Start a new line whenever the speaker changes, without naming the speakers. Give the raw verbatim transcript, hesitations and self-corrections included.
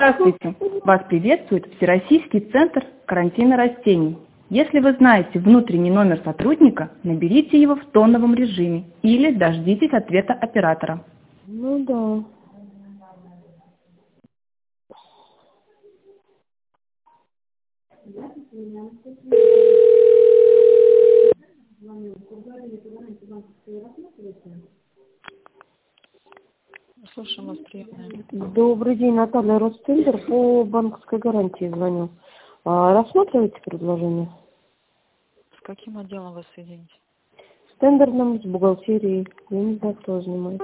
Здравствуйте! Вас приветствует Всероссийский центр карантина растений. Если вы знаете внутренний номер сотрудника, наберите его в тоновом режиме или дождитесь ответа оператора.
Ну да.
Слушаем вас, приятная.
Добрый день, Наталья, Ростендер, по банковской гарантии звоню. А, рассматриваете предложение?
С каким отделом вас соединить?
С тендерным, с бухгалтерией. Я не знаю, кто занимается.